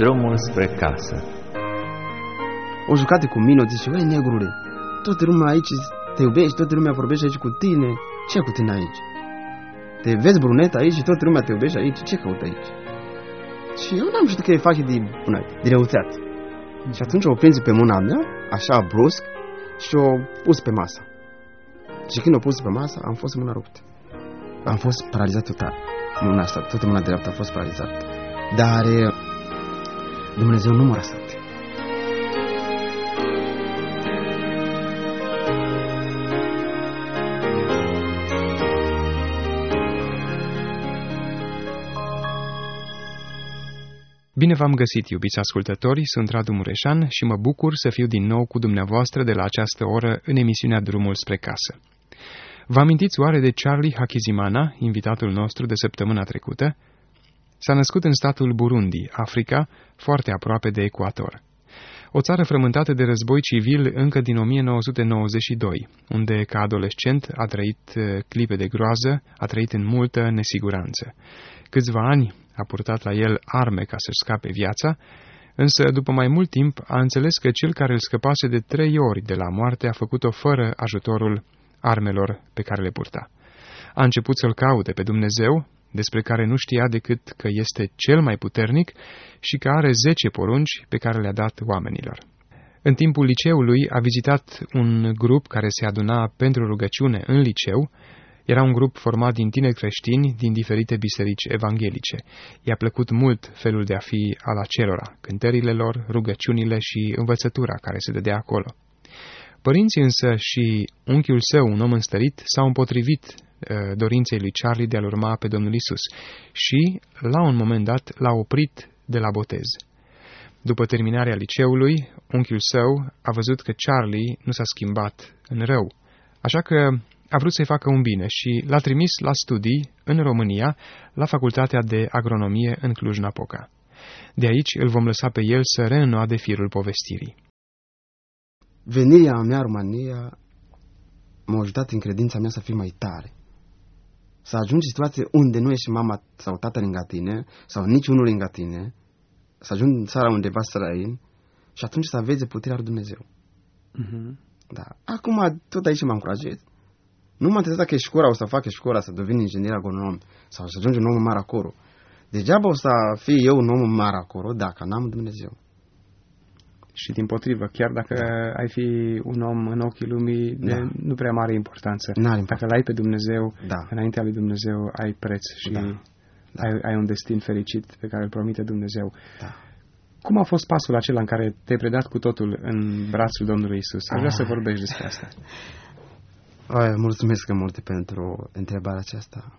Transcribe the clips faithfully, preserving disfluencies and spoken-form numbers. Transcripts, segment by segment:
Drumul spre casă. O jucate cu mine, o zice, băi, negrule, toată lumea aici te iubește, toată lumea vorbește aici cu tine. Ce cu tine aici? Te vezi brunet aici și toată lumea te iubește aici? Ce caută aici? Și eu n-am știut că e face de, de răuțeat. Și atunci o prins pe mâna mea, așa brusc, și o pus pe masă. Și când o pus pe masă, am fost mâna ruptă. Am fost paralizat total. Mâna asta, toată mâna dreaptă a fost paralizată. Dar Dumnezeu nu m-a lăsat. Bine v-am găsit, iubiți ascultători, sunt Radu Mureșan și mă bucur să fiu din nou cu dumneavoastră de la această oră în emisiunea Drumul spre casă. Vă amintiți oare de Charlie Hakizimana, invitatul nostru de săptămâna trecută? S-a născut în statul Burundi, Africa, foarte aproape de ecuator. O țară frământată de război civil încă din o mie nouă sute nouăzeci și doi, unde ca adolescent a trăit clipe de groază, a trăit în multă nesiguranță. Câțiva ani a purtat la el arme ca să-și scape viața, însă după mai mult timp a înțeles că cel care îl scăpase de trei ori de la moarte a făcut-o fără ajutorul armelor pe care le purta. A început să-L caute pe Dumnezeu, despre care nu știa decât că este cel mai puternic și că are zece porunci pe care le-a dat oamenilor. În timpul liceului a vizitat un grup care se aduna pentru rugăciune în liceu. Era un grup format din tineri creștini din diferite biserici evanghelice. I-a plăcut mult felul de a fi al acelora, cântările lor, rugăciunile și învățătura care se dădea acolo. Părinții însă și unchiul său, un om înstărit, s-au împotrivit uh, dorinței lui Charlie de a-L urma pe Domnul Isus și, la un moment dat, l-a oprit de la botez. După terminarea liceului, unchiul său a văzut că Charlie nu s-a schimbat în rău, așa că a vrut să-i facă un bine și l-a trimis la studii în România, la Facultatea de Agronomie în Cluj-Napoca. De aici îl vom lăsa pe el să reînnoade firul povestirii. Venirea mea în România m-a ajutat în credința mea să fiu mai tare. Să ajungi în situație unde nu ești mama sau tatăl lângă tine, sau niciunul lângă tine, să ajungi în țara undeva străin și atunci să vezi puterea lui Dumnezeu. Uh-huh. Da. Acum tot aici m-am încurajat. Nu m-am interesat că școala o să fac școala, să devin inginer agronom sau să ajungi un om mare acolo. Degeaba o să fie eu un om mare acolo dacă n-am Dumnezeu. Și dimpotrivă, chiar dacă ai fi un om în ochii lumii, de da. nu prea mare importanță. Dacă l-ai pe Dumnezeu, da. înaintea lui Dumnezeu ai preț și da. Da. Ai, ai un destin fericit pe care îl promite Dumnezeu. Da. Cum a fost pasul acela în care te-ai predat cu totul în brațul Domnului Isus? Aș vrea să vorbești despre asta. Ai, mulțumesc mult pentru întrebarea aceasta.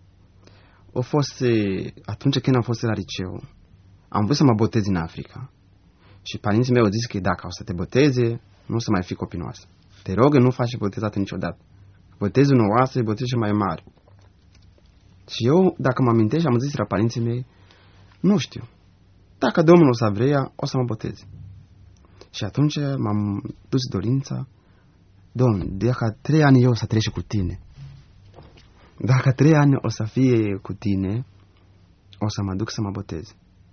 A fost, atunci când am fost la liceu, am vrut să mă botez în Africa. Și părinții mei au zis că dacă o să te boteze, nu o să mai fii copii noastre. Te rog, nu faci botezat niciodată. Botezul noastră e botezul mai mare. Și eu, dacă mă amintesc, am zis la părinții mei, nu știu. Dacă Domnul o să vrea, o să mă boteze. Și atunci m-am dus dorința, Domnule, dacă trei ani eu o să trece cu tine, dacă trei ani o să fie cu tine, o să mă duc să mă botez.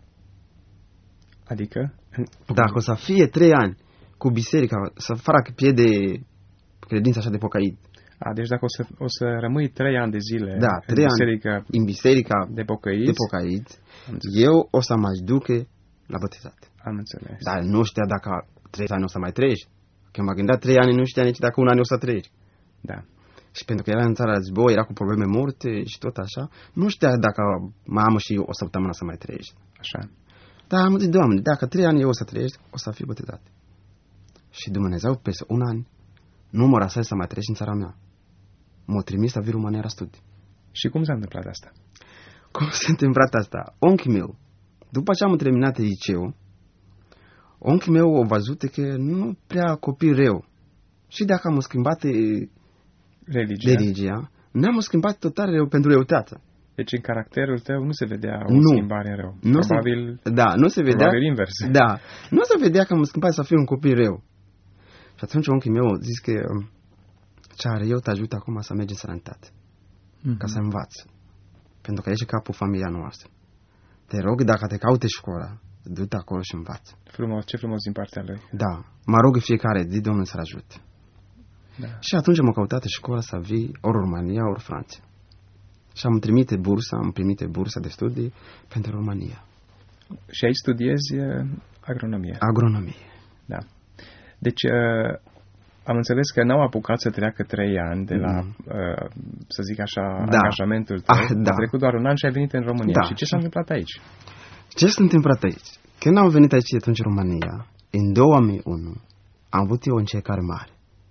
Adică? Dacă o să fie trei ani cu biserica, să facă pie de credință așa de pocăit. A, deci dacă o să, o să rămâi trei ani de zile da, în, biserica, ani în biserica de pocăit, de pocăit eu o să mă duc la botezat. Am înțeles. Dar nu știa dacă trei ani o să mai treci. Când m-a gândit trei ani, nu știa nici dacă un an o să treci. Da. Și pentru că era în țara război, era cu probleme morte și tot așa, nu știa dacă mamă și o săptămână să mai treci. Așa. Dar am zis, Doamne, dacă trei ani eu o să treci, o să fiu botezat. Și Dumnezeu, peste un an, nu mă lăsa să mai treci în țara mea. M-a trimis să vin România la studii. Și cum s-a întâmplat asta? Cum s-a întâmplat asta? Unchiul meu, după ce am terminat liceu, unchiul meu a văzut că nu prea copii rău. Și dacă am schimbat religia, religia ne-am schimbat total rău pentru răutate. Deci în caracterul tău nu se vedea o nu. schimbare în rău. Nu probabil, se, da, nu se vedea. Probabil invers. Da, nu se vedea că am schimbat să fiu un copil rău. Și atunci unchiul meu a zis că Ceare, eu te ajut acum să mergi în sănătate. Mm-hmm. Ca să învați. Pentru că ești capul familia noastră. Te rog, dacă te caute școala, du-te acolo și învață. Frumos, ce frumos din partea lui. Da, mă rog fiecare zi, Domnul să-l ajute. Da. Și atunci m-a căutat școala să vii ori România, ori Franța. Și am primit bursa, am primit bursa de studii pentru România. Și aici studiezi uh, agronomie. Agronomie. Da. Deci, uh, am înțeles că n-au apucat să treacă trei ani de la, mm. uh, să zic așa, da. angajamentul tău. Ah, da. A trecut doar un an și ai venit în România. Da. Și ce s-a întâmplat aici? Ce s-a întâmplat aici? Când am venit aici atunci în România, în două mii unu, am avut eu o încercare mare.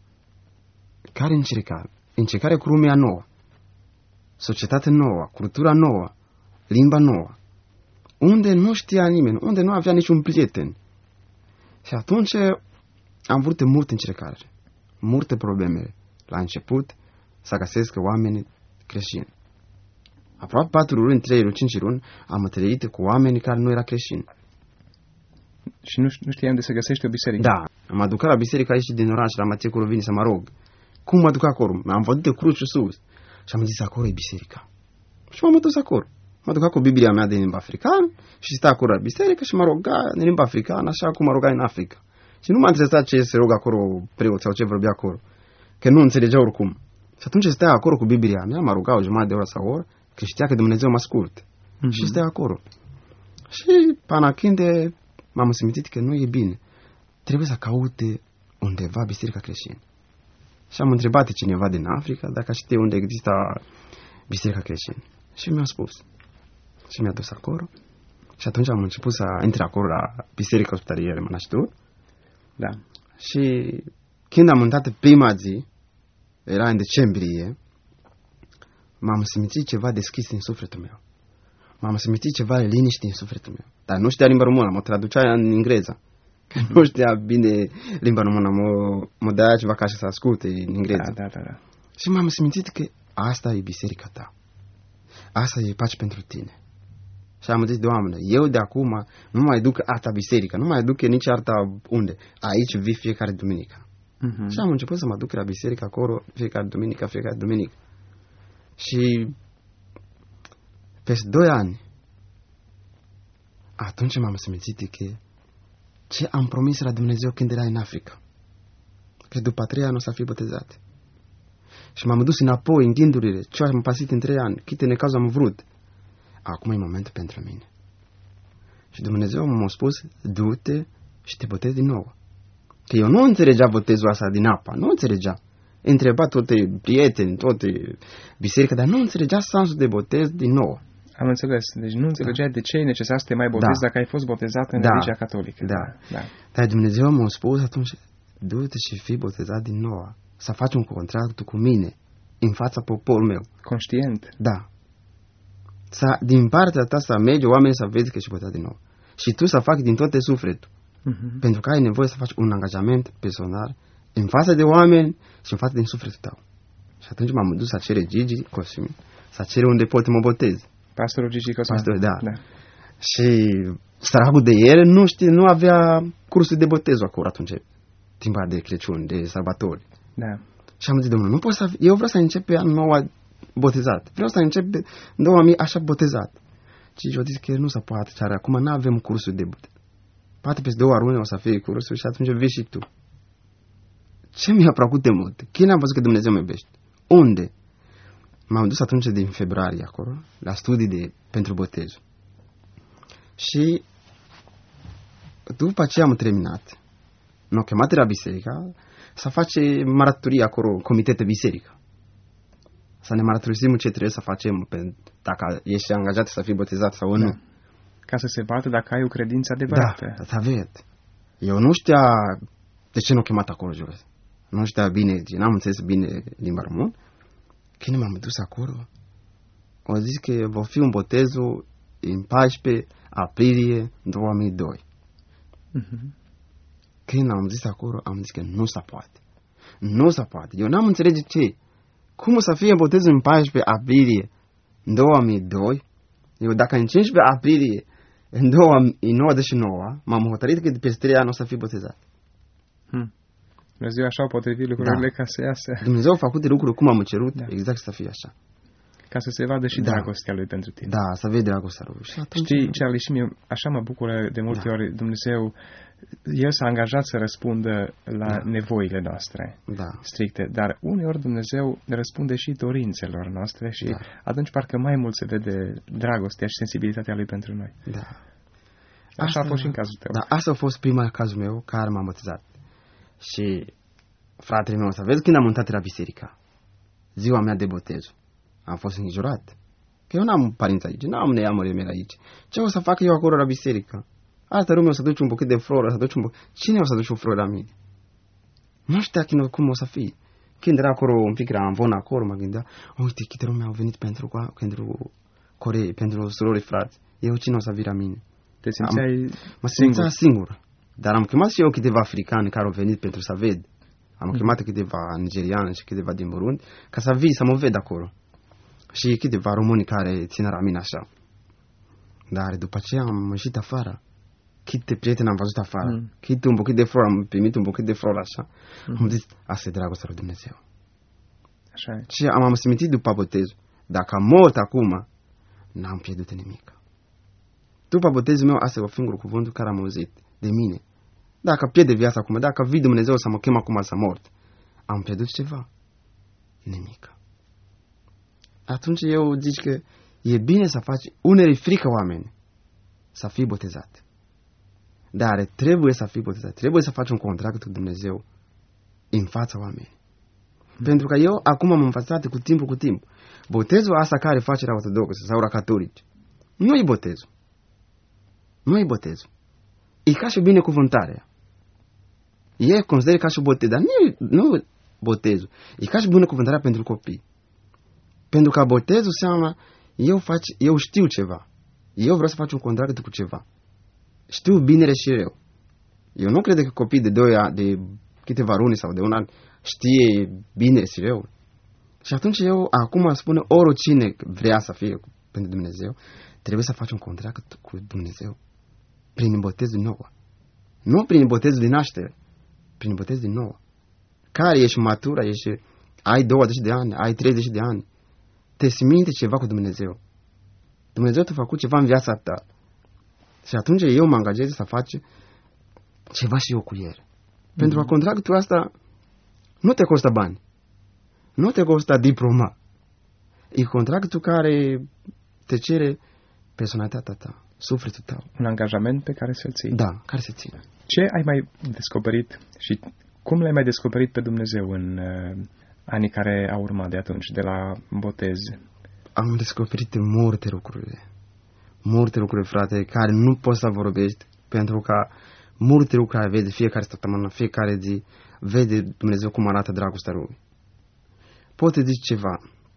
Care încercare? Încercare cu lumea nouă. Societate nouă, cultura nouă, limba nouă. Unde nu știa nimeni, unde nu avea niciun prieten. Și atunci am vrut multe încercare, multe probleme. La început să găsesc oameni creștini. Aproape patru luni, trei luni, cinci luni am trăit cu oameni care nu era creștini. Și nu, nu știam de să găsești o biserică. Da, am aducat la biserică aici din oraș, la Matei Curovini, să mă rog. Cum mă duc acolo? Am văzut de cruce sus. Și am zis, acolo e biserica. Și m-am dus acolo. Mă duc cu Biblia mea de limba africană și sta acolo la biserică și mă ruga în limba africană, așa cum mă ruga în Africa. Și nu m-a interesat ce se rugă acolo preot sau ce vorbea acolo. Că nu înțelegea oricum. Și atunci stai acolo cu Biblia mea, mă ruga o jumătate de oră sau o oră, că știa că Dumnezeu mă ascult. Mm-hmm. Și stai acolo. Și până când m-am simțit că nu e bine. Trebuie să caute undeva biserica creștină. Și am întrebat cineva din Africa dacă știe unde există biserica creștină. Și mi-a spus. Și mi-a dus acolo. Și atunci am început să intre acolo la biserica ospitalieră Mănăștur. Da. Și când am intrat prima zi, era în decembrie, m-am simțit ceva deschis în sufletul meu. M-am simțit ceva liniște în sufletul meu. Dar nu știa limba română, mă traducea în engleză. Că nu știa bine limba română, mă, mă dăia ceva ca să asculte în engleză. Da, da, da, da. Și m-am simțit că asta e biserica ta. Asta e pace pentru tine. Și am zis, Doamne, eu de acum nu mai duc alta biserică, nu mai duc nici alta unde. Aici vii fiecare duminică. Uh-huh. Și am început să mă duc la biserică acolo fiecare duminică, fiecare duminică. Și peste doi ani, atunci m-am simțit că ce am promis la Dumnezeu când era în Africa. Că după trei ani o să fi botezat. Și m-am dus înapoi în gândurile, ce am pasit în trei ani, câte necazuri am vrut. Acum e momentul pentru mine. Și Dumnezeu m-a spus, du-te și te botezi din nou. Că eu nu înțelegea botezul ăsta din apa, nu înțelegea. Întreba toate prieteni, toate biserica, dar nu înțelegea sensul de botez din nou. Am înțeles. Deci nu înțelegeai da. de ce e necesar să te mai botezi da. dacă ai fost botezat în da. religia catolică. Da. da. Dar Dumnezeu m-a spus atunci, du-te și fii botezat din nou. Să faci un contract cu mine, în fața poporul meu. Conștient. Da. Să, din partea ta să mergi oamenii să vezi că ești botezat din nou. Și tu să faci din toate sufletul. Uh-huh. Pentru că ai nevoie să faci un angajament personal în fața de oameni și în fața din sufletul tău. Și atunci m-am dus să cere Gigi Cosmin, să cere unde pot mă botez. Pastorul Gigi Cosmin. Pastor, da. da. Și săracul de el nu știe, nu avea cursul de botez acolo atunci, timpa de Crăciun, de sărbători. Da. Și am zis, Domnule, nu pot să, eu vreau să încep pe anul nou botezat. Vreau să încep în două mii așa botezat. Și eu zis că nu se poate, dar acum nu avem cursul de botez. Poate peste două luni o să fie cursul și atunci vezi și tu. Ce mi-a plăcut de mult? Când am văzut că Dumnezeu mă iubește? Unde? M-am dus atunci din februarie acolo, la studii de, pentru botez. Și după ce am terminat, m-au chemat la biserică să face maratorie acolo, comitete biserică. Să ne maratorisim ce trebuie să facem, dacă ești angajat să fii botezat sau nu. Da. Ca să se vadă dacă ai o credință adevărată. Da, să văd. Eu nu știa de ce nu chemat acolo jos. Nu știa bine, n-am înțeles bine limba română. Când m-am dus acolo, au zis că va fi un botezul în paisprezece aprilie două mii doi. Uh-huh. Când am zis acolo, am zis că nu se poate. Nu se poate. Eu n-am înțeles ce. Cum o să fie botezul în paisprezece aprilie două mii doi? Eu dacă în cincisprezece aprilie în nouăzeci și nouă m-am hotărât că de peste trei ani o să fiu botezat. Hmm. Dumnezeu așa a potrivit lucrurile da. ca să iasă. Dumnezeu a făcut de lucruri cum am cerut, da. exact să fie așa. ca să se vadă și Da. dragostea lui pentru tine. Da, să vezi dragostea lui. Și atunci, Știi, Charlie, și mie așa mă bucură de multe Da. ori Dumnezeu, El s-a angajat să răspundă la Da. nevoile noastre da, stricte, dar uneori Dumnezeu răspunde și dorințelor noastre și Da. atunci parcă mai mult se vede dragostea și sensibilitatea Lui pentru noi. da. Așa a fost și în cazul tău. Da, asta a fost prima cazul meu care m-am botezat. Și fratele meu, să vezi, când am intrat la biserică, ziua mea de botez, am fost îngrijorat. Că eu n-am părinți aici, n-am neamurile mele aici. Ce o să fac eu acolo la biserică? Altă lume o să duci un buchet de flori, o să duci un buchet. Cine o să duci o flori la mine? Nu știu cum o să fie. Când era acolo, un pic era în acolo, mă gândea, uite, câte lume au venit pentru, pentru Corei, pentru surori frați. Eu cine o să vii la mine? Te simțeai Am, mă simțea singur. Dar am chemat și eu câteva africani care au venit pentru să ved. Am mm. chemat câteva nigeriani și câteva din Burundi ca să vii să mă ved acolo. Și câteva români care țin la mine așa. Dar după aceea am ieșit afară. Câte prieteni am văzut afară. Mm. Câte un buchet de flori, am primit un buchet de flori așa. Mm. Am zis, asta e dragostea lui Dumnezeu. Așa e. Și am simțit după botezul. Dacă am mort acum, n-am pierdut nimic. După botezul meu, asta e singurul cuvânt care am auzit de mine. Dacă pierde viața acum, dacă vii Dumnezeu să mă chem acum să mort, am pierdut ceva? Nimic. Atunci eu zic că e bine să faci, unele frică oameni, să fii botezat. Dar trebuie să fii botezat, trebuie să faci un contract cu Dumnezeu în fața oamenilor. Hmm. Pentru că eu acum am învățat cu timpul cu timp. Botezul asta care face la ortodoxi sau la catolici, nu e botezul. Nu e botezul. E ca și binecuvântarea. E consider ca și botez, dar nu e, nu e botezul. E ca și binecuvântarea pentru copii. Pentru că botezul înseamnă eu, fac, eu știu ceva. Eu vreau să fac un contract cu ceva. Știu binele și rău. Eu nu cred că copiii de doi ani, de câteva luni sau de un an știe bine și rău. Și atunci eu acum spun oricine vrea să fie pentru Dumnezeu, trebuie să faci un contract cu Dumnezeu. Prin botezul din nou. Nu prin botezul din naștere. Prin botezul din nou. Care ești matură, ești, ai douăzeci de ani, ai treizeci de ani. Te siminte ceva cu Dumnezeu. Dumnezeu te-a făcut ceva în viața ta. Și atunci eu mă angajez să fac ceva și eu cu el. Mm-hmm. Pentru că contractul ăsta nu te costă bani. Nu te costă diploma. E contractul care te cere personalitatea ta, sufletul tău. Un angajament pe care să-l ții. Da, care se ține. Ce ai mai descoperit și cum l-ai mai descoperit pe Dumnezeu în uh, anii care au urmat de atunci, de la botez? Am descoperit multe lucruri. Multe lucruri, frate, care nu poți să vorbești, pentru că multe lucruri vede fiecare săptămână, fiecare zi, vede Dumnezeu cum arată dragostea Lui. Poate zici ceva.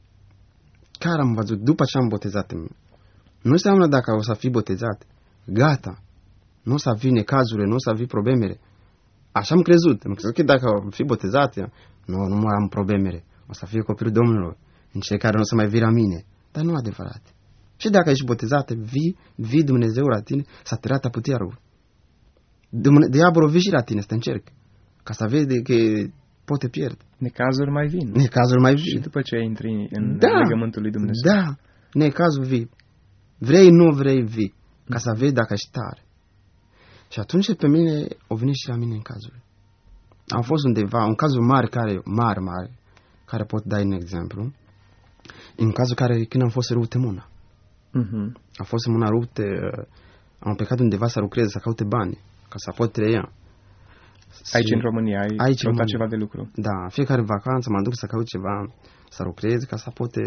Care am văzut după ce am botezat? Nu înseamnă dacă o să fii botezat, gata. Nu o să fii necazurile, nu o să fii problemele. Așa am crezut. Am crezut că dacă am fi botezat, nu, nu mai am problemele. O să fie copilul Domnului, în cei care nu o să mai vii la mine. Dar nu adevărat. Și dacă ești botezat, vii, vii Dumnezeu la tine să te arată puterul. Diavolul vii și la tine să te încerc, ca să vezi că poate pierde. Necazuri mai vin. Necazuri mai vin. Și după ce intri în da, legământul lui Dumnezeu. Da, necazul vii. Vrei, nu vrei, vii. Ca să vezi dacă ești tare. Și atunci pe mine, o venit și la mine în cazul. Am fost undeva, un cazul mare, care, mare, mare, care pot da un exemplu. În cazul care, când am fost rupte mâna. Uh-huh. A fost în mâna rupte, am plecat undeva să lucrez, să caute bani, ca să pot trăia. Aici în România ai aici căutat ceva de lucru. Da, fiecare vacanță mă duc să caut ceva, să lucrez, ca să pot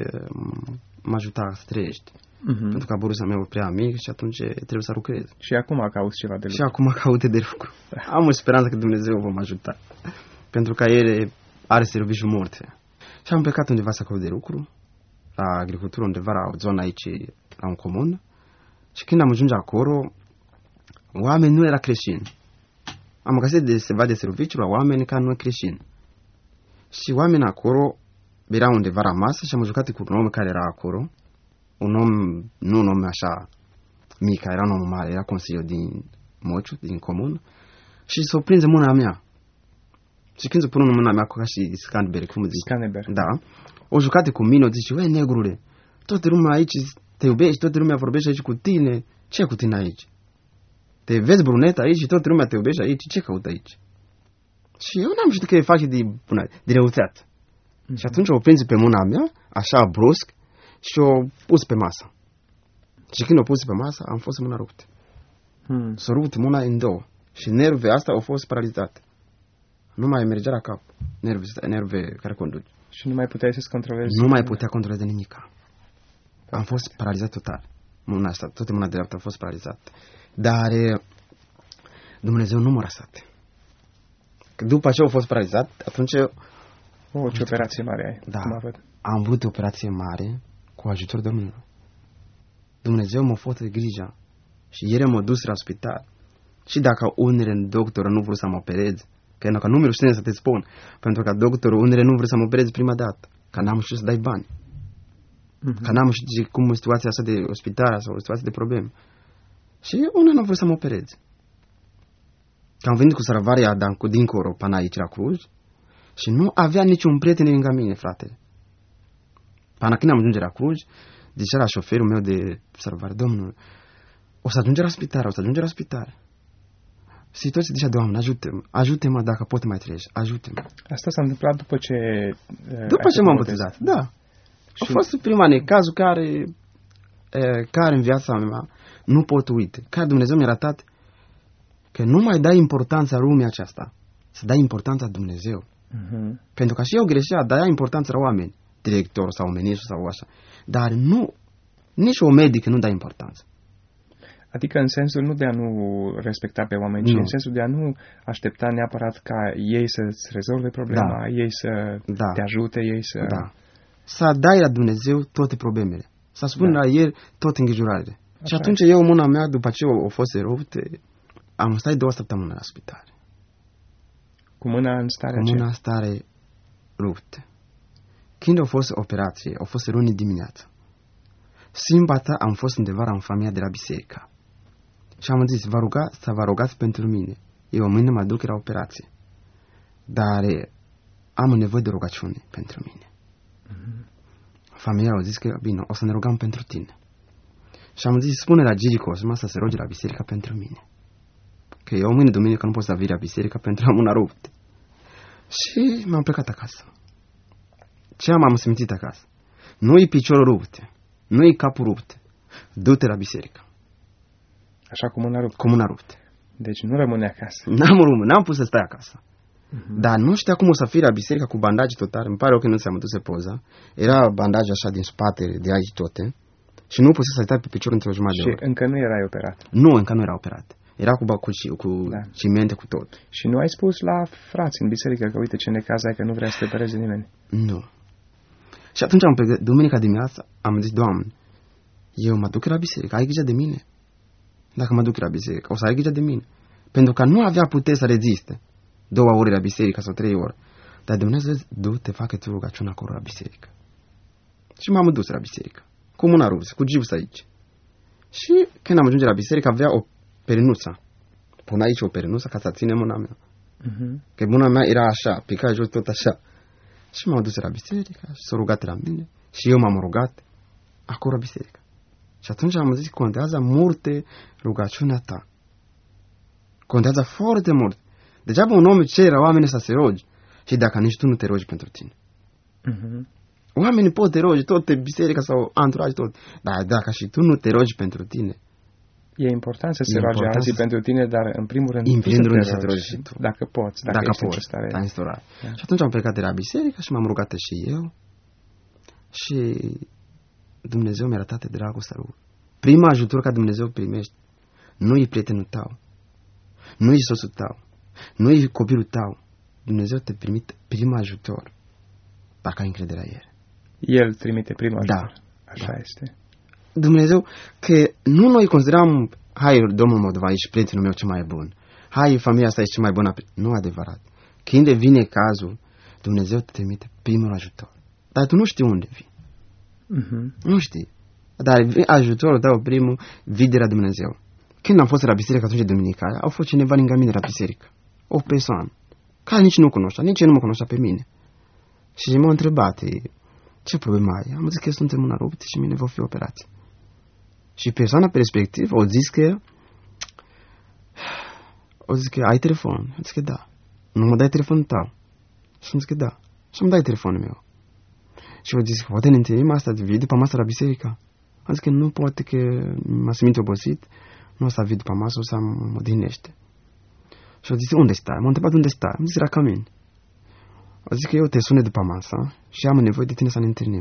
mă ajuta să trăiești. Uh-huh. Pentru că bursa mea e prea mic și atunci trebuie să lucrez. Și acum cauți ceva de lucru. Și acum caut de lucru. Am o speranță că Dumnezeu vă mă ajuta. Pentru că El are serviciul morte. Și am plecat undeva să caut de lucru, la agricultură, undeva la o zonă aici, la un comun. Și când am ajuns acolo, oamenii nu erau creștini. Am găsit de ceva de serviciu la oameni care nu e creștini. Și oamenii acolo erau undeva la masă și am jucat cu un om care era acolo. Un om, nu un om așa mic, era un om mare, era consilier din Mociu, din comun. Și s-o prins mâna mea. Și când se pune în mâna mea, ca și Scanberg, cum zic? Scanberg. Da. O jucate cu mine, o zice, uai, negrule, toată lumea aici te iubește, toată lumea vorbește aici cu tine. Ce cu tine aici? Te vezi brunet aici și toată lumea te iubește aici, ce caută aici? Și eu n-am știut că e face de, de răuțeat. Mm-hmm. Și atunci o prins pe mâna mea, așa brusc, și o pus pe masă. Și când o pus pe masă, am fost mâna ruptă. Hmm. S-a rupt mâna în două. Și nervele astea au fost paralizate. Nu mai mergea la cap. Nerve, nerve care conduc. Și nu mai puteai să-ți controlezi? Nu mai putea controla de nimica. Am fost paralizat total. Mâna asta, toată mâna dreaptă a fost paralizată. Dar Dumnezeu nu m-a lăsat. După ce au fost paralizat, atunci... O, ce operație mare ai. Da, am avut o operație mare cu ajutorul Domnului. Dumnezeu m-a făcut grija. Și ieri m-a dus la spital. Și dacă unele doctorul nu vreau să mă opereze, că nu mi-l știu să te spun, pentru că doctorul unele nu vreau să mă opereze prima dată, că n-am știut să dai bani. Uh-huh. Că n-am știut cum e situația asta de ospital sau o situație de probleme. Și una nu vreau să mă opereze. Că am venit cu salvarea dincolo până aici la Cluj și nu avea niciun prieten lângă mine, frate. Până când am ajunge la Cluj, zicea la șoferul meu de salvare, domnul, o să ajunge la spital, o să ajunge la spital. Situația zicea, Doamne, ajută-mă, ajută-mă dacă pot mai treci, ajută-mă. Asta s-a întâmplat după ce... După ce m-am botezat, da. Și... A fost prima necazul care, e, care în viața mea nu pot uite. Care Dumnezeu mi-a arătat că nu mai dai importanța lumii aceasta, să dai importanța Dumnezeu. Uh-huh. Pentru că și eu greșea, dai importanța la oameni, director sau ministru sau așa. Dar nu, nici o medică nu dă importanță. Adică în sensul nu de a nu respecta pe oameni, ci în sensul de a nu aștepta neapărat ca ei să-ți rezolve problema, da. ei să da. te ajute, ei să... Da. Să dai la Dumnezeu toate problemele. Să spun da. la El toate îngrijorările. Și atunci e. eu, mâna mea, după ce o fost ruptă, am stat două săptămâni la spital. Cu mâna în stare Cu mâna în stare ruptă. Când a fost operație, a fost luni dimineața. Sâmbătă am fost undeva în familia de la biserică. Și am zis, vă ruga, să vă rugați pentru mine. Eu mâine mă duc la operație. Dar am nevoie de rugăciune pentru mine. Mm-hmm. Familia a zis că, bine, o să ne rugăm pentru tine. Și am zis, spune la Gigi Cosma să se roge la biserică pentru mine. Că eu mâine duminică nu pot să vin la biserică pentru a mâna ruptă. Și m-am plecat acasă. Ce am simțit acasă? Nu-i piciorul rupte, nu-i capul rupt. Du-te la biserică. Așa cum mâna ruptă. Cu mâna ruptă. Deci nu rămâne acasă. N-am rămân, n-am pus să stai acasă. Uh-huh. Dar nu știa cum o să fie la biserică cu bandaje total. Îmi pare că nu ți-am adus poza. Era bandaje așa din spate, de aici toate. Și nu pusese să stai pe picior într-o jumătate de oră. Și încă nu erai operat. Nu, încă nu era operat. Era cu, cu, cu da. cimente, cu tot. Și nu ai spus la frați în biserică că uite ce necaz ai, că nu vrea să te opereze nimeni? Nu. Și atunci am pregătit, duminica dimineața, am zis, Doamne, eu mă duc la biserică, ai grijă de mine? Dacă mă duc la biserică, o să ai grijă de mine. Pentru că nu avea putere să reziste două ore la biserică sau trei ore. Dar Dumnezeu zice, du-te, facă-ți rugăciune acolo la biserică. Și m-am dus la biserică, cu mâna ruptă, cu gips aici. Și când am ajunge la biserică, avea o perinuță. Pun aici o perinuță ca să ține mâna mea. Uh-huh. Că mâna mea era așa, pica jos tot așa. Și m-am dus la biserică și s-a rugat la mine. Și eu m-am rugat acolo la biserică. Și atunci am zis, contează multe rugăciunea ta. Contează foarte mult. Degeaba un om cere la oameni să se rogi. Și dacă nici tu nu te rogi pentru tine. Uh-huh. Oamenii pot te rogi, tot pe biserică sau anturaj, tot. Dar dacă și tu nu te rogi pentru tine. E important să se roage alții să... pentru tine, dar în primul rând în primul rând să te rogi și tu. Dacă poți, dacă, dacă ești poți, în stare. Da. Și atunci am plecat de la biserică și m-am rugat și eu. Și Dumnezeu mi-a arătat de dragostea lui. Prima ajutor ca Dumnezeu primești, nu e prietenul tău, nu e soțul tău, nu e copilul tău. Dumnezeu te trimite prima ajutor, dacă ai încredere în El. El trimite prima ajutor. Da. Așa da. este. Dumnezeu, că nu noi considerăm, hai, domnul Moldova, ești prietenul meu cel mai bun. Hai, familia asta ești cel mai bună. Nu adevărat. Când vine cazul, Dumnezeu te trimite primul ajutor. Dar tu nu știi unde vii. Uh-huh. Nu știi. Dar ajutorul tău primul vii de la Dumnezeu. Când am fost la biserică atunci de duminicală, au fost cineva lângă mine la biserică. O persoană care nici nu cunoștea, nici nu mă cunoștea pe mine. Și m-a întrebat, ce problemă ai? Am zis că suntem în rupt și mine vor fi operație. Și persoana pe respectiv o zis că o zis că ai telefon. Am zis că da. Nu mă dai telefonul tău. Și am zis că da. Și îmi dai telefonul meu. Și o zis că poate ne întâlnim asta de vii după masă la biserică. Am zis că nu, poate că m-a simțit obosit. Nu o să vii după masă, o să mă odihnește. Și o zis, unde stai? M-a întrebat unde stai. Am zis, la Cămin. O zis că eu te sune după masă și am nevoie de tine să ne întâlnim.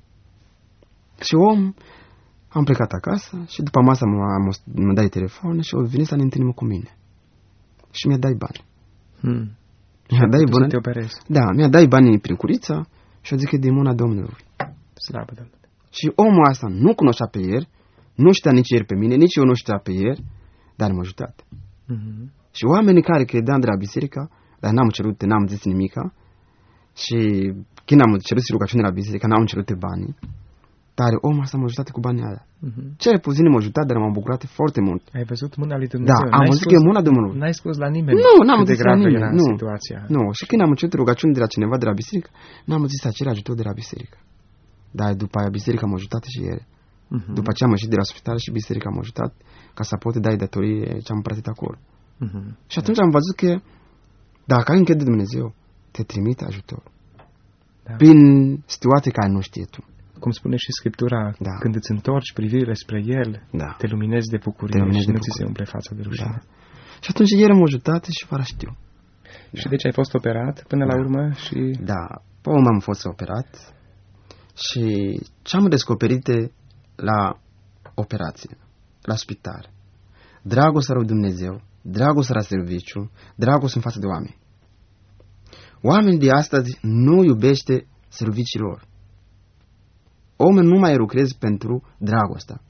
Și om, am plecat acasă și după masă mă dai telefon și o vine să ne întâlnim cu mine. Și mi-a dai bani. Hmm. Mi-a dai bani. Să te operezi. Da, mi-a dai banii prin curița și o zic că e de mâna Domnului. Slavă Domnului. Și omul ăsta nu cunoștea pe el, nu știa nici el pe mine, nici eu nu știa pe el, dar m-a ajutat. Mm-hmm. Și oamenii care credeam de la biserică, dar n-am cerut, n-am zis nimica, și când am cerut rugăciune la biserică, n-am cerut banii, dar omul ăsta m-a ajutat cu banii alea. Mm-hmm. Cel puțin m-a ajutat, dar m-am bucurat foarte mult. Ai văzut mâna lui Dumnezeu? Da, am văzut că e mâna Domnului. N-ai spus la nimeni? Nu, n-am zis la nimeni. Nu, situația. Nu, și când am cerut rugăciune de la cineva de la biserică, n-am zis acel ajutor de la biserică. Dar după aia biserica m-a ajutat și el. Uh-huh. După ce am ieșit de la spital și biserica m-a ajutat ca să pot dai datorii ce am plătit acolo. Uh-huh. Și atunci am văzut că dacă ai încredere de Dumnezeu, te trimite ajutor. Da. Prin situații care nu știi tu. Cum spune și Scriptura, da. Când îți întorci privirile spre El, da. Te luminezi de bucurie luminezi și de nu ți se umple fața de rușine. Da. Și atunci El m-a ajutat și fără știu. Și da. Deci ai fost operat până da. La urmă? Și... Da, până am fost operat și ce am descoperit la operație, la spital, dragostea lui Dumnezeu, dragostea la serviciu, dragostea în față de oameni. Oamenii de astăzi nu iubește serviciilor. Oamenii nu mai lucrează pentru dragostea.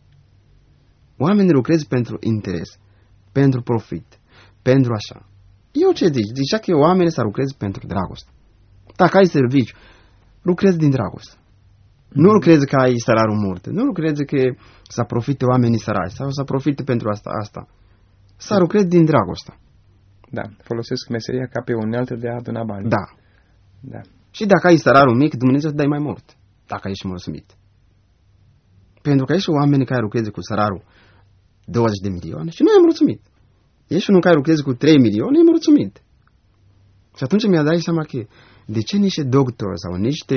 Oamenii lucrează pentru interes, pentru profit, pentru așa. Eu ce zici? Zicea că oamenii să lucreze pentru dragoste. Dacă ai serviciu, lucrezi din dragoste. Mm-hmm. Nu lucrezi că ai salariul mult. Nu lucrezi că să profite oamenii săraci sau să profite pentru asta. asta. Să lucrezi din dragoste. Da, folosesc meseria ca pe unealtă de a aduna bani. Da. Da. Și dacă ai salariul mic, Dumnezeu îți dai mai mult. Dacă ești mulțumit. Pentru că ești oameni care lucrează cu salariul douăzeci de milioane și nu e mulțumit. Ești unul care lucrează cu trei milioane, e mulțumit. Și atunci mi-a dat seama că de ce niște doctor sau niște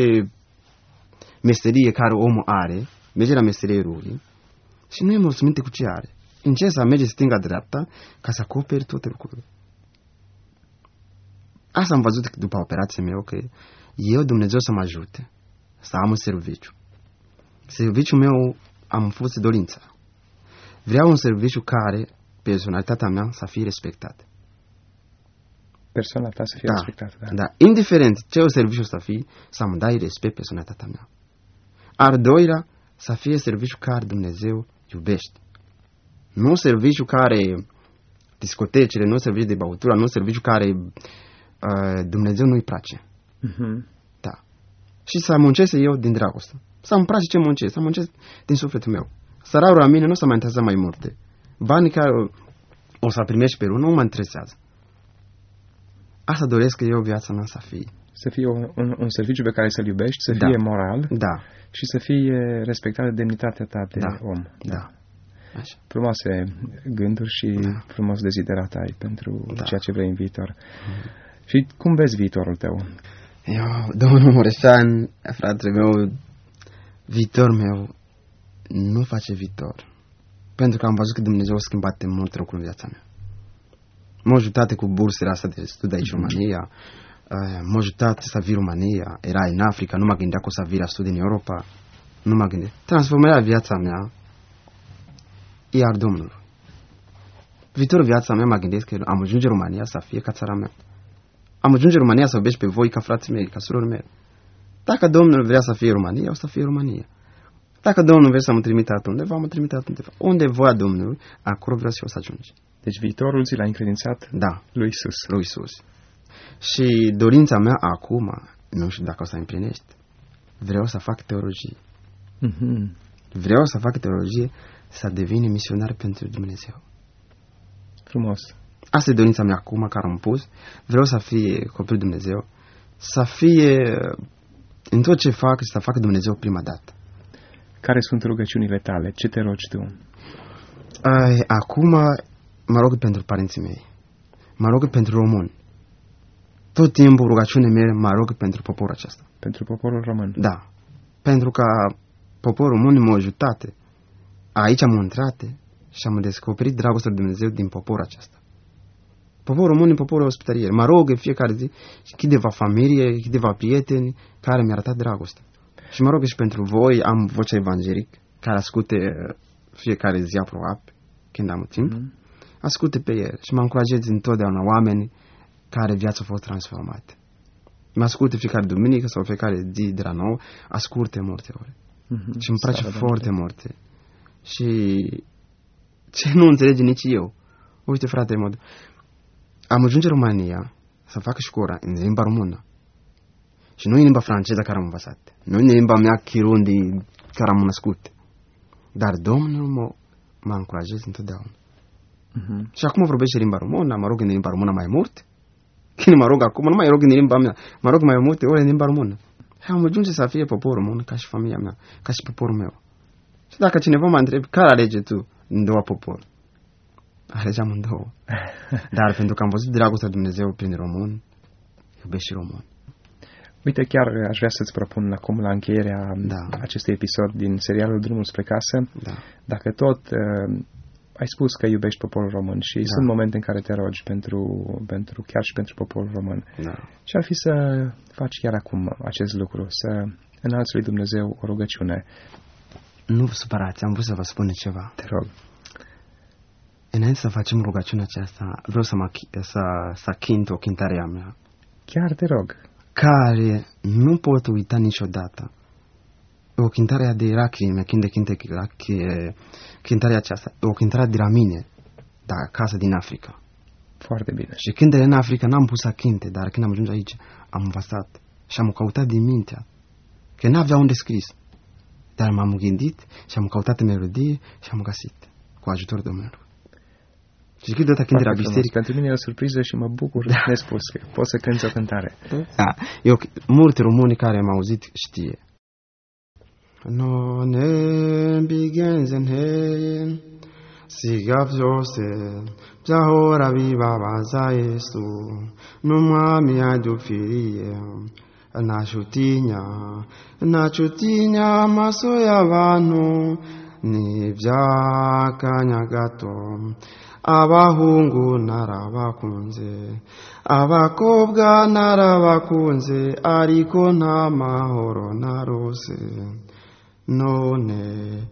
meserie care omul are, merge la meserie rurii și nu e mulțumit cu ce are. Încerc să merge stânga-dreapta ca să acoperi toate lucrurile. Asta am văzut după operația mea, că eu, Dumnezeu să mă ajute să am un serviciu. Serviciul meu am fost dorința. Vreau un serviciu care personalitatea mea să fie respectată. Persoana ta să fie da, respectată, da. Da. Indiferent ce o serviciu să fie, să-mi dai respect personalitatea mea. Al doilea, să fie serviciu care Dumnezeu iubește. Nu serviciu care discotecele, nu serviciu de băutură, nu serviciu care uh, Dumnezeu nu-i place. Uh-huh. Da. Și să muncesc eu din dragoste. Să-mi place ce muncesc, să muncesc din sufletul meu. Sărarul la mine nu să mă interesează mai multe. Banii care o să primești pe lună nu mă interesează. Asta doresc că eu viața mea să fie. Să fie un, un, un serviciu pe care să-l iubești, să da. Fie moral da. Și să fie respectată demnitatea ta de da. om. Da. Așa. Frumoase gânduri și da. Frumos deziderat ai pentru da. Ceea ce vrei în viitor. Mm. Și cum vezi viitorul tău? Eu, domnul Mureșan, fratele meu, viitorul meu nu face viitor. Pentru că am văzut că Dumnezeu a schimbat multe lucruri în viața mea. M-a ajutat cu bursele astea de studii aici în România, m-a ajutat să vii în România, era în Africa, nu mă gândeam că o să vii la studii în Europa, nu mă gândeam. Transformarea viața mea e al Domnului. Viitorul viața mea mă gândesc că am ajunge în România să fie ca țara mea. Am ajunge în România să iubești pe voi ca frații mei, ca surorii mei. Dacă Domnul vrea să fie România, o să fie România. Dacă Domnul vrea să mă trimite altundeva, mă trimite altundeva. Unde voia Domnul, acolo vreau să eu să ajungi. Deci viitorul ți l-a încredințat da. lui Iisus. Lui Iisus. Și dorința mea acum, nu știu dacă o să împlinești, vreau să fac teologie. Mm-hmm. Vreau să fac teologie, să devin misionar pentru Dumnezeu. Frumos. Asta e dorința mea acum, care am pus. Vreau să fie copil Dumnezeu, să fie în tot ce fac, să facă Dumnezeu prima dată. Care sunt rugăciunile tale? Ce te rogi tu? Ai, acum mă rog pentru părinții mei. Mă rog pentru români. Tot timpul rugăciunea mea mă rog pentru poporul acesta. Pentru poporul român? Da. Pentru că poporul român m-a ajutat. Aici am intrat și am descoperit dragostea lui Dumnezeu din poporul acesta. Poporul român e poporul ospitalier. Mă rog în fiecare zi câteva familie, câteva prieteni care mi-au arătat dragoste. Și mă rog și pentru voi, am vocea evanghelic, care asculte fiecare zi aproape, când am timp. Mm. Asculte pe el și mă încurajez întotdeauna oameni care viața a fost transformată. Mă asculte fiecare duminică sau fiecare zi de la nou, asculte multe ore. Mm-hmm. Și îmi place Sala foarte multe. Și ce nu înțelege nici eu. Uite, frate, mod, am ajuns în România să fac școala în limba română. Și nu în limba franceză care am învățat. Nu în limba mea chirundi care am născut. Dar Domnul mă, mă încurajează întotdeauna. Uh-huh. Și acum vorbește limba română, mă rog în limba română mai mult. Când mă rog acum, nu mai rog în limba mea, mă rog mai multe ore în limba română. Și am ajuns să fie poporul român ca și familia mea, ca și poporul meu. Și dacă cineva mă întreb, care alege tu în două popor? Alegeam în două. Dar pentru că am văzut dragostea lui Dumnezeu prin român, iubesc și român. Uite, chiar aș vrea să-ți propun acum la încheierea da. acestui episod din serialul Drumul spre casă, da. Dacă tot uh, ai spus că iubești poporul român și da. sunt momente în care te rogi pentru, pentru chiar și pentru poporul român. Da. Și ar fi să faci chiar acum acest lucru, să înalți lui Dumnezeu o rugăciune. Nu vă supărați, am vrut să vă spun ceva. Te rog. Înainte să facem rugăciunea aceasta, vreau să, mă, să, să chint o chintare a mea. Chiar te rog. Care nu pot uita niciodată. O cântare de lacrime, când de cânte cântarea aceasta, o cântare de la mine, da, acasă din Africa. Foarte bine. Și când în Africa n-am pus să cânte, dar când am ajuns aici, am învățat și am căutat din mintea, că n-avea unde scris. Dar m-am gândit și am căutat melodie și am găsit, cu ajutorul Domnului. Și câteodată când era biserică... Pentru mine e o surpriză și mă bucur da. nespus că poți să cânti o cântare. Da, eu, multe români care m-au auzit știe. No ne begins in hen, sigav jose, zahora viva vaza estu, numa mia dufirie, na chutinha, na chutinha masoya vanu, ni vyakanya gato. Abahungu narabakunze, abakobwa narabakunze, ariko nta mahoro narose. None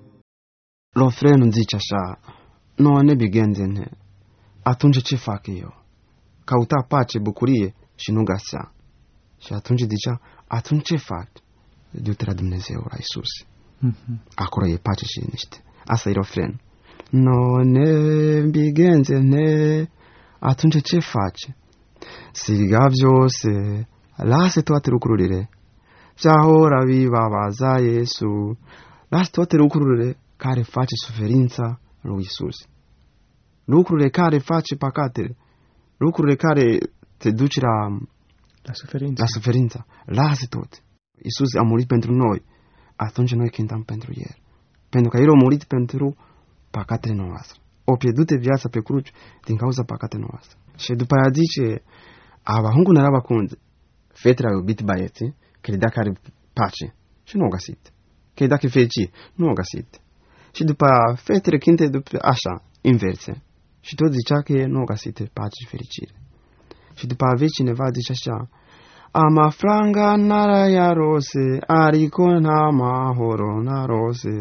refrenul zice așa: none bigenze nte, atunci ce fac eu? Căuta pace, bucurie și nu găsea. Și atunci zicea: atunci ce fac? Du-te la Dumnezeu, la Iisus. Mm-hmm. Acolo e pace și liniște. Asta e refrenul. None bigenze ne, atunci ce face? Sigav jose, lasă toate lucrurile. Zahora viva vaza Iesu, lasă toate lucrurile care face suferința lui Iisus. Lucrurile care face păcatele, lucrurile care te duce la, la suferință. La suferința. Lasă tot. Iisus a murit pentru noi. Atunci noi cântăm pentru El. Pentru că El a murit pentru păcatele noastre. O pierdut viața pe cruce din cauza păcatele noastre. Și după aia zice, abahungu narabakunze, fetele au iubit băieții, credea că are pace și nu o găsit. Credea că e fericit, nu o găsit. Și după aia fetele cânte după, așa, inverse. Și tot zicea că nu o găsit pace și fericire. Și după aia vezi cineva zice așa, ama franga naraya rose, ariko namahoro narose.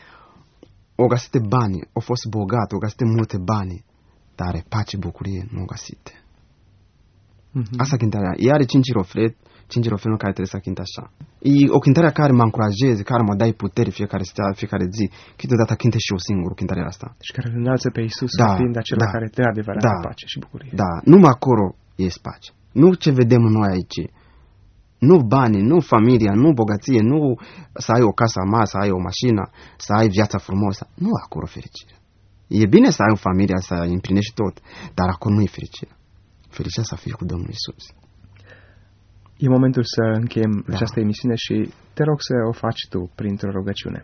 O găsite bani, o fost bogat, o găsite multe bani, dar are pace, bucurie, nu o găsite. Mm-hmm. Asta cântarea. Ea are cinci refreni, cinci refrenuri care trebuie să cânte așa. E o cântare care mă încurajeze, care mă dai putere fiecare stea, fiecare zi. Câteodată cânte și eu singur cântarea asta. Și care îl înalță pe Iisus, da, fiind acela da, care te adevărată da, pace și bucurie. Da, numai acolo este pace. Nu ce vedem noi aici. Nu bani, nu familia, nu bogăție, nu să ai o casă mare, să ai o mașină, să ai viața frumoasă. Nu acolo fericire. E bine să ai o familie, să împlinești tot, dar acolo nu e fericire. Fericirea să fie cu Domnul Iisus. E momentul să încheiem da. această emisiune și te rog să o faci tu printr-o rugăciune.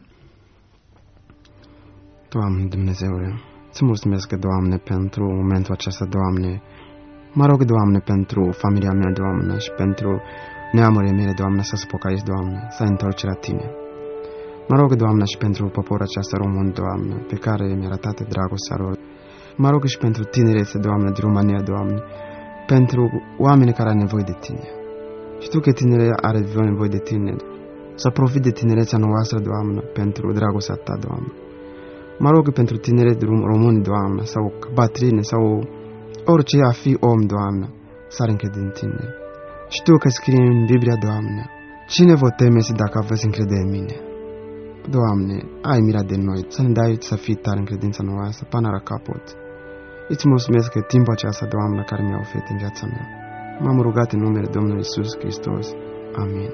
Doamne Dumnezeule, îți mulțumesc, Doamne, pentru momentul acesta, Doamne. Mă rog, Doamne, pentru familia mea, Doamne, și pentru neamurile mele, Doamne, să se pocăiesc, Doamne, să întorce la Tine. Mă rog, Doamne, și pentru poporul acesta român, Doamne, pe care mi-a arătat dragostea lor. Mă rog și pentru tinerețe, Doamne, din România, Doamne, pentru oameni care au nevoie de Tine. Știu că tinere are nevoie de Tine, să profit de tinerețea noastră, Doamne, pentru dragostea Ta, Doamne. Mă rog pentru tineri români, Doamne, sau bătrâni, sau orice a fi om, Doamne, să-ar încrede în Tine. Știu că scrie în Biblia, Doamne, cine vă temeți dacă aveți încredere în mine? Doamne, ai mila de noi, să ne dai să fii tare în credința noastră, până la capăt. Îți mulțumesc că timpul acesta, Doamne, care mi-a oferit în viața mea. M-am rugat în numele Domnului Iisus Hristos. Amin.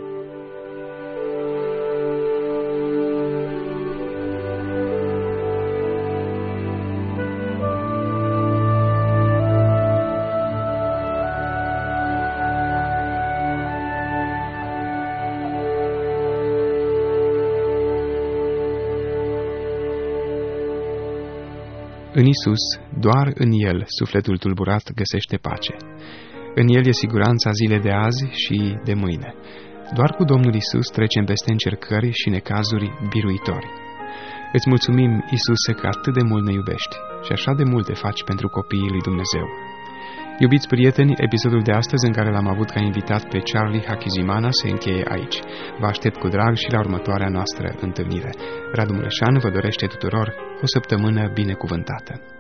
În Isus, doar în El, sufletul tulburat găsește pace. În El e siguranța zilei de azi și de mâine. Doar cu Domnul Isus trecem peste încercări și necazuri biruitori. Îți mulțumim, Isuse, că atât de mult ne iubești și așa de multe faci pentru copiii lui Dumnezeu. Iubiți prieteni, episodul de astăzi în care l-am avut ca invitat pe Charlie Hakizimana se încheie aici. Vă aștept cu drag și la următoarea noastră întâlnire. Radu Mureșan vă dorește tuturor o săptămână binecuvântată.